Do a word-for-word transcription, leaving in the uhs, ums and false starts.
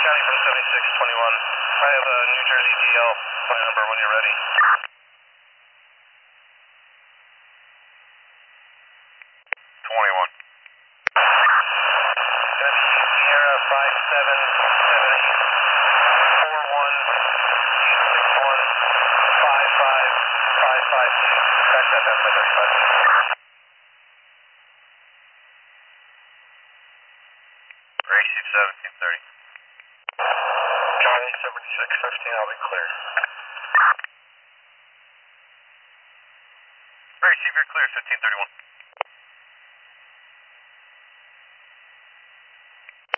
County from seventy-six twenty-one. I have a New Jersey D L. My number when you're ready. twenty-one. Sierra five seven seven eight four one six one five five five five two. Back that down by thirty-five. Receive seventeen thirty. Charlie seventy-six fifteen, I'll be clear. Receive, you're clear, fifteen thirty-one.